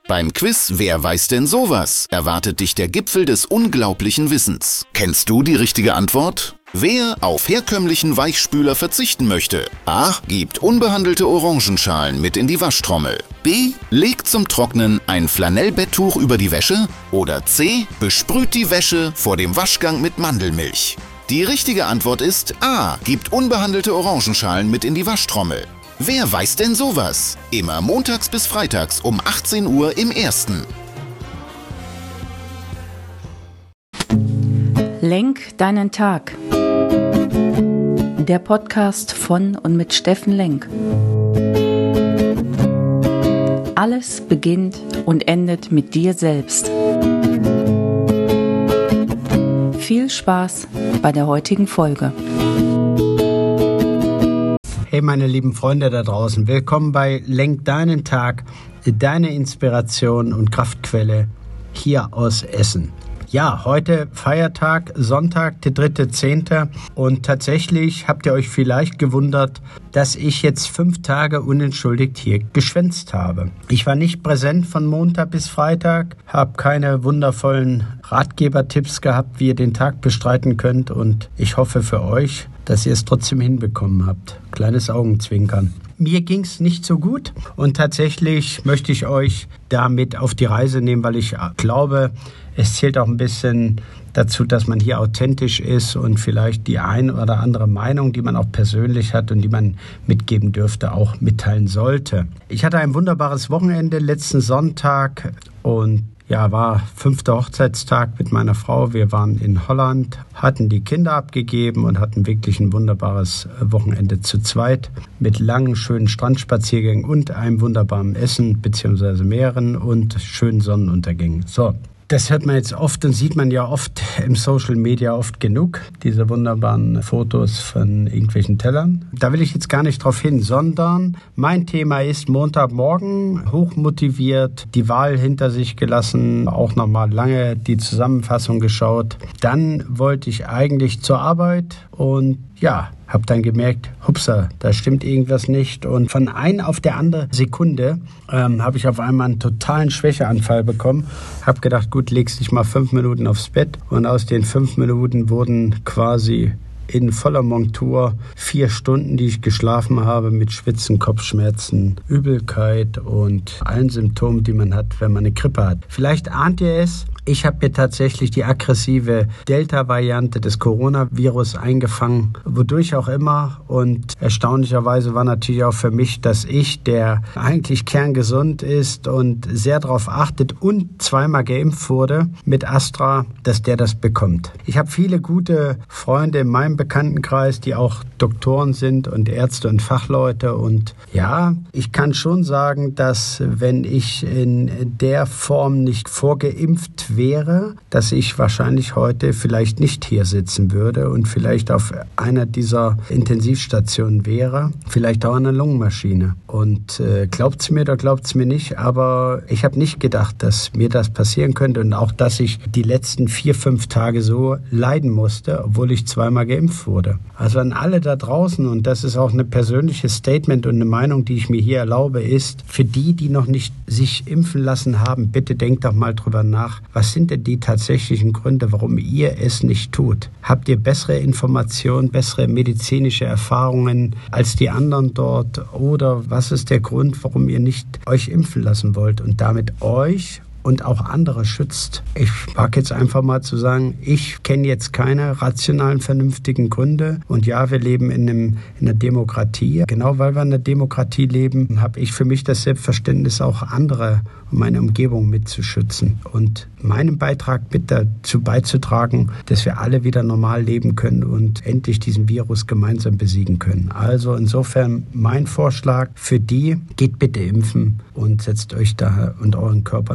Beim Quiz Wer weiß denn sowas? Erwartet dich der Gipfel des unglaublichen Wissens. Kennst du die richtige Antwort? Wer auf herkömmlichen Weichspüler verzichten möchte? A. Gibt unbehandelte Orangenschalen mit in die Waschtrommel. B. Legt zum Trocknen ein Flanellbetttuch über die Wäsche. Oder C. Besprüht die Wäsche vor dem Waschgang mit Mandelmilch. Die richtige Antwort ist A. Gibt unbehandelte Orangenschalen mit in die Waschtrommel. Wer weiß denn sowas? Immer montags bis freitags um 18 Uhr im Ersten. Lenk deinen Tag. Der Podcast von und mit Steffen Lenk. Alles beginnt und endet mit dir selbst. Viel Spaß bei der heutigen Folge. Hey meine lieben Freunde da draußen, willkommen bei Lenk deinen Tag, deine Inspiration und Kraftquelle hier aus Essen. Ja, heute Feiertag, Sonntag, der 3.10. und tatsächlich habt ihr euch vielleicht gewundert, dass ich jetzt 5 Tage unentschuldigt hier geschwänzt habe. Ich war nicht präsent von Montag bis Freitag, habe keine wundervollen Ratgebertipps gehabt, wie ihr den Tag bestreiten könnt und ich hoffe für euch, dass ihr es trotzdem hinbekommen habt. Kleines Augenzwinkern. Mir ging es nicht so gut und tatsächlich möchte ich euch damit auf die Reise nehmen, weil ich glaube, es zählt auch ein bisschen dazu, dass man hier authentisch ist und vielleicht die ein oder andere Meinung, die man auch persönlich hat und die man mitgeben dürfte, auch mitteilen sollte. Ich hatte ein wunderbares Wochenende letzten Sonntag und ja, war 5. Hochzeitstag mit meiner Frau. Wir waren in Holland, hatten die Kinder abgegeben und hatten wirklich ein wunderbares Wochenende zu zweit mit langen, schönen Strandspaziergängen und einem wunderbaren Essen, beziehungsweise mehreren und schönen Sonnenuntergängen. So. Das hört man jetzt oft und sieht man ja oft im Social Media oft genug, diese wunderbaren Fotos von irgendwelchen Tellern. Da will ich jetzt gar nicht drauf hin, sondern mein Thema ist Montagmorgen, hochmotiviert, die Wahl hinter sich gelassen, auch nochmal lange die Zusammenfassung geschaut. Dann wollte ich eigentlich zur Arbeit und ja, habe dann gemerkt, hupsa, da stimmt irgendwas nicht. Und von einer auf der andere Sekunde habe ich auf einmal einen totalen Schwächeanfall bekommen. Habe gedacht, gut, legst dich mal 5 Minuten aufs Bett. Und aus den 5 Minuten wurden quasi in voller Montur 4 Stunden, die ich geschlafen habe, mit Schwitzen, Kopfschmerzen, Übelkeit und allen Symptomen, die man hat, wenn man eine Grippe hat. Vielleicht ahnt ihr es. Ich habe mir tatsächlich die aggressive Delta-Variante des Coronavirus eingefangen, wodurch auch immer. Und erstaunlicherweise war natürlich auch für mich, dass ich, der eigentlich kerngesund ist und sehr darauf achtet und 2-mal geimpft wurde mit Astra, dass der das bekommt. Ich habe viele gute Freunde in meinem Bekanntenkreis, die auch Doktoren sind und Ärzte und Fachleute. Und ja, ich kann schon sagen, dass wenn ich in der Form nicht vorgeimpft wäre, dass ich wahrscheinlich heute vielleicht nicht hier sitzen würde und vielleicht auf einer dieser Intensivstationen wäre, vielleicht auch an einer Lungenmaschine. Und glaubt's mir oder glaubt's mir nicht, aber ich habe nicht gedacht, dass mir das passieren könnte und auch, dass ich die letzten 4-5 Tage so leiden musste, obwohl ich 2-mal geimpft wurde. Also an alle da draußen, und das ist auch ein persönliches Statement und eine Meinung, die ich mir hier erlaube, ist, für die, die noch nicht sich impfen lassen haben, bitte denkt doch mal drüber nach, was sind denn die tatsächlichen Gründe, warum ihr es nicht tut? Habt ihr bessere Informationen, bessere medizinische Erfahrungen als die anderen dort? Oder was ist der Grund, warum ihr nicht euch impfen lassen wollt und damit euch und auch andere schützt? Ich mag jetzt einfach mal zu sagen, ich kenne jetzt keine rationalen, vernünftigen Gründe. Und ja, wir leben in einer Demokratie. Genau weil wir in einer Demokratie leben, habe ich für mich das Selbstverständnis, auch andere und meine Umgebung mitzuschützen und meinen Beitrag mit dazu beizutragen, dass wir alle wieder normal leben können und endlich diesen Virus gemeinsam besiegen können. Also insofern mein Vorschlag für die, geht bitte impfen und setzt euch da und euren Körper nicht unnötig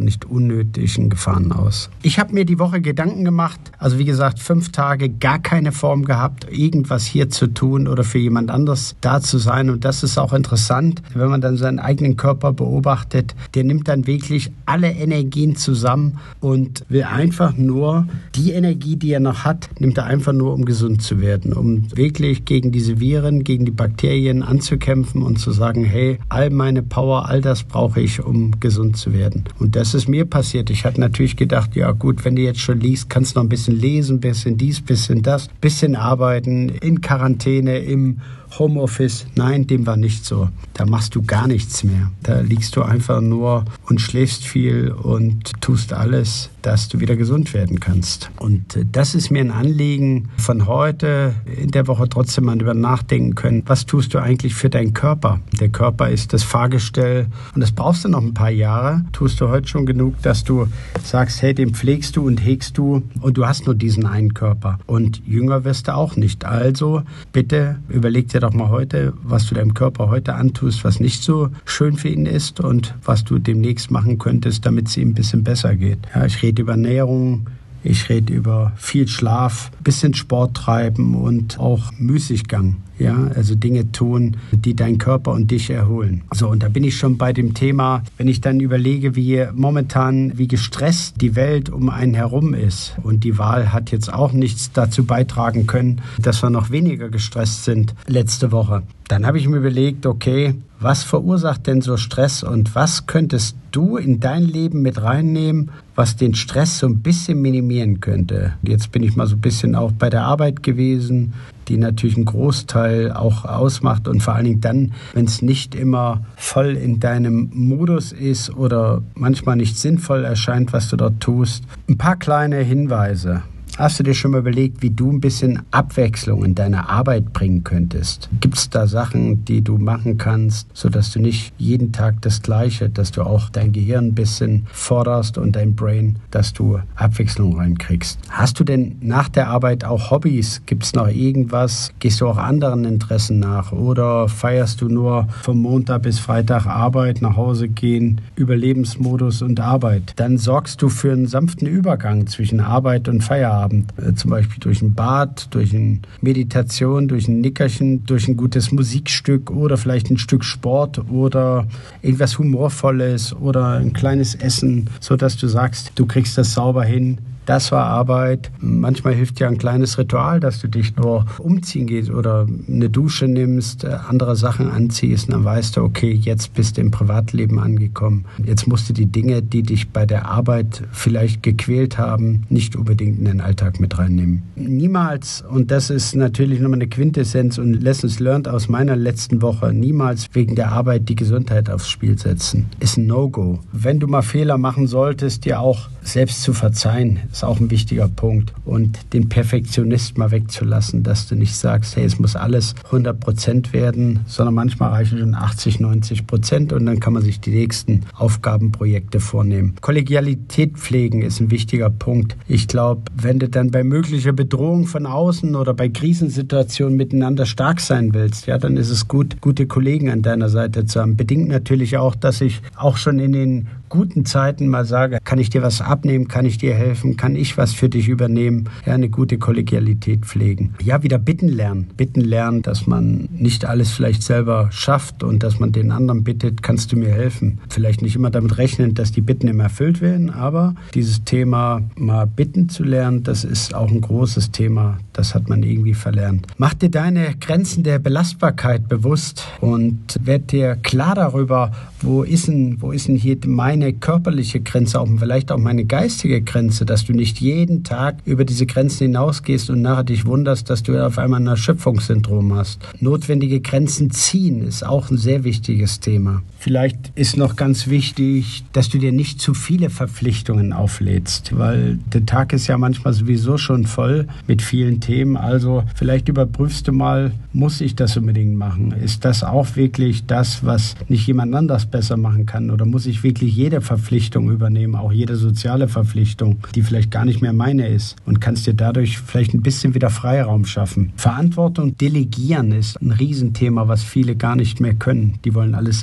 unnötigen Gefahren aus. Ich habe mir die Woche Gedanken gemacht, also wie gesagt, 5 Tage gar keine Form gehabt, irgendwas hier zu tun oder für jemand anderes da zu sein. Und das ist auch interessant, wenn man dann seinen eigenen Körper beobachtet. Der nimmt dann wirklich alle Energien zusammen und will einfach nur die Energie, die er noch hat, nimmt er einfach nur, um gesund zu werden, um wirklich gegen diese Viren, gegen die Bakterien anzukämpfen und zu sagen, hey, all meine Power, all das brauche ich, um gesund zu werden. Und das ist mir passiert. Ich hatte natürlich gedacht, ja gut, wenn du jetzt schon liest, kannst du noch ein bisschen lesen, ein bisschen dies, ein bisschen das, ein bisschen arbeiten, in Quarantäne, im Homeoffice. Nein, dem war nicht so. Da machst du gar nichts mehr. Da liegst du einfach nur und schläfst viel und tust alles, dass du wieder gesund werden kannst. Und das ist mir ein Anliegen von heute, in der Woche trotzdem mal über nachdenken können. Was tust du eigentlich für deinen Körper? Der Körper ist das Fahrgestell und das brauchst du noch ein paar Jahre. Tust du heute schon genug, dass du sagst, hey, den pflegst du und hegst du und du hast nur diesen einen Körper. Und jünger wirst du auch nicht. Also bitte überleg dir doch mal heute, was du deinem Körper heute antust, was nicht so schön für ihn ist und was du demnächst machen könntest, damit es ihm ein bisschen besser geht. Ja, ich rede über Ernährung, ich rede über viel Schlaf, bisschen Sport treiben und auch Müßiggang. Ja, also Dinge tun, die deinen Körper und dich erholen. So, und da bin ich schon bei dem Thema, wenn ich dann überlege, wie gestresst die Welt um einen herum ist. Und die Wahl hat jetzt auch nichts dazu beitragen können, dass wir noch weniger gestresst sind letzte Woche. Dann habe ich mir überlegt, okay, was verursacht denn so Stress und was könntest du in dein Leben mit reinnehmen, was den Stress so ein bisschen minimieren könnte? Jetzt bin ich mal so ein bisschen auch bei der Arbeit gewesen, die natürlich einen Großteil auch ausmacht und vor allen Dingen dann, wenn es nicht immer voll in deinem Modus ist oder manchmal nicht sinnvoll erscheint, was du dort tust. Ein paar kleine Hinweise. Hast du dir schon mal überlegt, wie du ein bisschen Abwechslung in deine Arbeit bringen könntest? Gibt es da Sachen, die du machen kannst, sodass du nicht jeden Tag das Gleiche, dass du auch dein Gehirn ein bisschen forderst und dein Brain, dass du Abwechslung reinkriegst? Hast du denn nach der Arbeit auch Hobbys? Gibt es noch irgendwas? Gehst du auch anderen Interessen nach? Oder feierst du nur vom Montag bis Freitag Arbeit, nach Hause gehen, Überlebensmodus und Arbeit? Dann sorgst du für einen sanften Übergang zwischen Arbeit und Feierabend. Zum Beispiel durch ein Bad, durch eine Meditation, durch ein Nickerchen, durch ein gutes Musikstück oder vielleicht ein Stück Sport oder irgendwas Humorvolles oder ein kleines Essen, sodass du sagst, du kriegst das sauber hin. Das war Arbeit. Manchmal hilft ja ein kleines Ritual, dass du dich nur umziehen gehst oder eine Dusche nimmst, andere Sachen anziehst und dann weißt du, okay, jetzt bist du im Privatleben angekommen. Jetzt musst du die Dinge, die dich bei der Arbeit vielleicht gequält haben, nicht unbedingt in den Alltag mit reinnehmen. Niemals, und das ist natürlich nochmal eine Quintessenz und Lessons learned aus meiner letzten Woche, niemals wegen der Arbeit die Gesundheit aufs Spiel setzen. Ist ein No-Go. Wenn du mal Fehler machen solltest, dir auch selbst zu verzeihen, ist auch ein wichtiger Punkt. Und den Perfektionist mal wegzulassen, dass du nicht sagst, hey, es muss alles 100% werden, sondern manchmal reichen schon 80-90% und dann kann man sich die nächsten Aufgabenprojekte vornehmen. Kollegialität pflegen ist ein wichtiger Punkt. Ich glaube, wenn du dann bei möglicher Bedrohung von außen oder bei Krisensituationen miteinander stark sein willst, ja, dann ist es gut, gute Kollegen an deiner Seite zu haben. Bedingt natürlich auch, dass ich auch schon in den guten Zeiten mal sage, kann ich dir was abnehmen, kann ich dir helfen, kann ich was für dich übernehmen, ja, eine gute Kollegialität pflegen. Ja, wieder bitten lernen, dass man nicht alles vielleicht selber schafft und dass man den anderen bittet, kannst du mir helfen. Vielleicht nicht immer damit rechnen, dass die Bitten immer erfüllt werden, aber dieses Thema mal bitten zu lernen, das ist auch ein großes Thema, das hat man irgendwie verlernt. Mach dir deine Grenzen der Belastbarkeit bewusst und werd dir klar darüber, wo ist denn hier meine körperliche Grenze, auch vielleicht auch meine geistige Grenze, dass du nicht jeden Tag über diese Grenzen hinausgehst und nachher dich wunderst, dass du auf einmal ein Erschöpfungssyndrom hast. Notwendige Grenzen ziehen ist auch ein sehr wichtiges Thema. Vielleicht ist noch ganz wichtig, dass du dir nicht zu viele Verpflichtungen auflädst, weil der Tag ist ja manchmal sowieso schon voll mit vielen Themen. Also vielleicht überprüfst du mal, muss ich das unbedingt machen? Ist das auch wirklich das, was nicht jemand anders besser machen kann? Oder muss ich wirklich jede Verpflichtung übernehmen, auch jede soziale Verpflichtung, die vielleicht gar nicht mehr meine ist und kannst dir dadurch vielleicht ein bisschen wieder Freiraum schaffen? Verantwortung delegieren ist ein Riesenthema, was viele gar nicht mehr können. Die wollen alles selbst machen.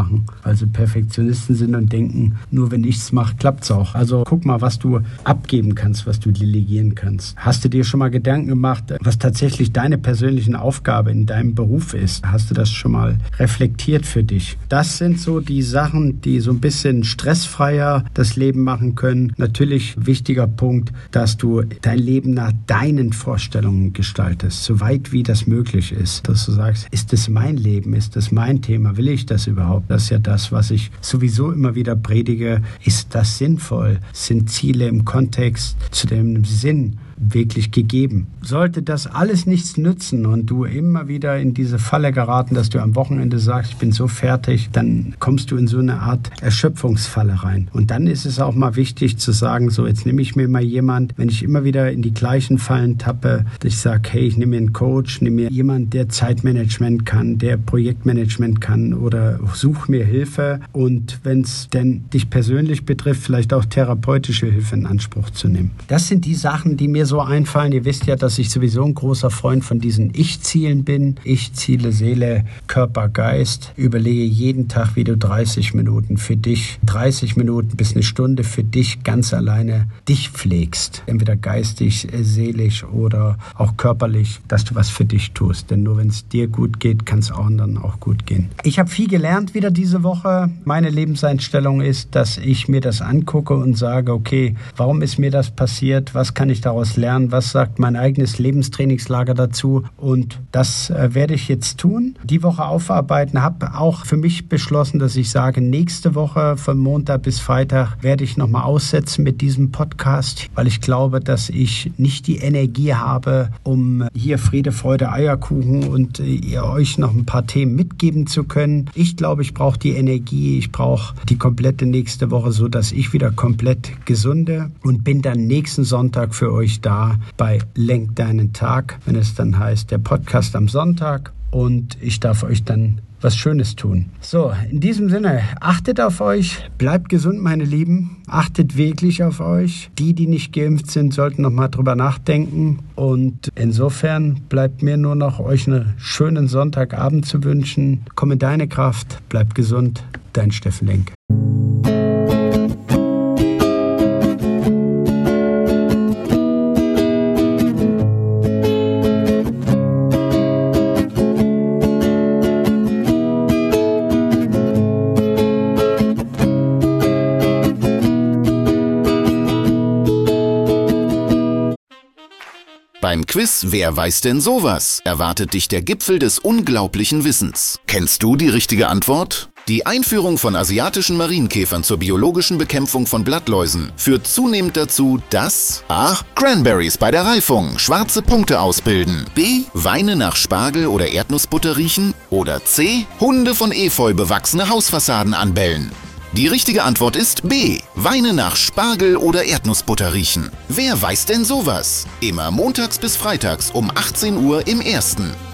machen, weil sie Perfektionisten sind und denken, nur wenn ich es mache, klappt es auch. Also guck mal, was du abgeben kannst, was du delegieren kannst. Hast du dir schon mal Gedanken gemacht, was tatsächlich deine persönliche Aufgabe in deinem Beruf ist? Hast du das schon mal reflektiert für dich? Das sind so die Sachen, die so ein bisschen stressfreier das Leben machen können. Natürlich wichtiger Punkt, dass du dein Leben nach deinen Vorstellungen gestaltest, so weit wie das möglich ist. Dass du sagst, ist das mein Leben? Ist das mein Thema? Will ich das überhaupt? Das ist ja das, was ich sowieso immer wieder predige. Ist das sinnvoll? Sind Ziele im Kontext zu dem Sinn wirklich gegeben? Sollte das alles nichts nützen und du immer wieder in diese Falle geraten, dass du am Wochenende sagst, ich bin so fertig, dann kommst du in so eine Art Erschöpfungsfalle rein. Und dann ist es auch mal wichtig zu sagen, so jetzt nehme ich mir mal jemand, wenn ich immer wieder in die gleichen Fallen tappe, dass ich sage, hey, ich nehme mir einen Coach, nehme mir jemand, der Zeitmanagement kann, der Projektmanagement kann oder suche mir Hilfe und wenn es denn dich persönlich betrifft, vielleicht auch therapeutische Hilfe in Anspruch zu nehmen. Das sind die Sachen, die mir so einfallen. Ihr wisst ja, dass ich sowieso ein großer Freund von diesen Ich-Zielen bin. Ich-Ziele, Seele, Körper, Geist. Überlege jeden Tag, wie du 30 Minuten für dich, 30 Minuten bis eine Stunde für dich ganz alleine dich pflegst. Entweder geistig, seelisch oder auch körperlich, dass du was für dich tust. Denn nur wenn es dir gut geht, kann es anderen auch gut gehen. Ich habe viel gelernt wieder diese Woche. Meine Lebenseinstellung ist, dass ich mir das angucke und sage, okay, warum ist mir das passiert? Was kann ich daraus lernen? Was sagt mein eigenes Lebenstrainingslager dazu? Und das werde ich jetzt tun. Die Woche aufarbeiten. Habe auch für mich beschlossen, dass ich sage, nächste Woche von Montag bis Freitag werde ich nochmal aussetzen mit diesem Podcast, weil ich glaube, dass ich nicht die Energie habe, um hier Friede, Freude, Eierkuchen und euch noch ein paar Themen mitgeben zu können. Ich glaube, ich brauche die Energie. Ich brauche die komplette nächste Woche, so dass ich wieder komplett gesunde und bin dann nächsten Sonntag für euch da bei Lenk deinen Tag, wenn es dann heißt, der Podcast am Sonntag und ich darf euch dann was Schönes tun. So, in diesem Sinne, achtet auf euch, bleibt gesund, meine Lieben, achtet wirklich auf euch. Die nicht geimpft sind, sollten noch mal drüber nachdenken und insofern bleibt mir nur noch euch einen schönen Sonntagabend zu wünschen. Komm in deine Kraft, bleib gesund, dein Steffen Lenk. Beim Quiz Wer weiß denn sowas? Erwartet dich der Gipfel des unglaublichen Wissens. Kennst du die richtige Antwort? Die Einführung von asiatischen Marienkäfern zur biologischen Bekämpfung von Blattläusen führt zunehmend dazu, dass A. Cranberries bei der Reifung schwarze Punkte ausbilden, B. Weine nach Spargel oder Erdnussbutter riechen oder C. Hunde von Efeu bewachsene Hausfassaden anbellen. Die richtige Antwort ist B. Weine nach Spargel oder Erdnussbutter riechen. Wer weiß denn sowas? Immer montags bis freitags um 18 Uhr im Ersten.